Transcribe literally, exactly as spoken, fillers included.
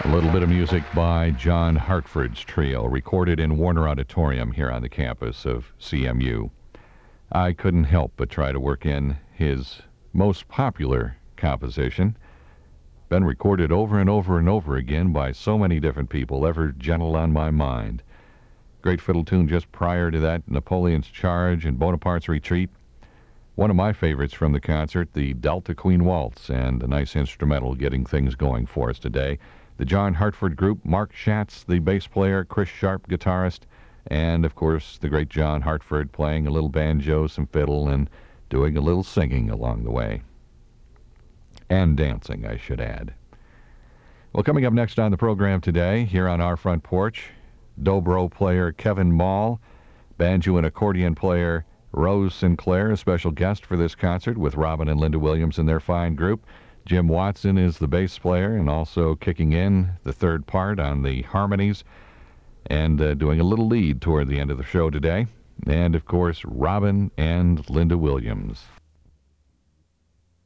A little bit of music by John Hartford's trio, recorded in Warner Auditorium here on the campus of C M U. I couldn't help but try to work in his most popular composition, been recorded over and over and over again by so many different people, Ever Gentle on My Mind. Great fiddle tune just prior to that, Napoleon's Charge and Bonaparte's Retreat. One of my favorites from the concert, the Delta Queen Waltz, and a nice instrumental getting things going for us today. The John Hartford Group, Mark Schatz, the bass player, Chris Sharp, guitarist, and, of course, the great John Hartford playing a little banjo, some fiddle, and doing a little singing along the way. And dancing, I should add. Well, coming up next on the program today, here on our front porch, dobro player Kevin Mall, banjo and accordion player Rose Sinclair, a special guest for this concert with Robin and Linda Williams and their fine group. Jim Watson is the bass player and also kicking in the third part on the harmonies and uh, doing a little lead toward the end of the show today. And, of course, Robin and Linda Williams.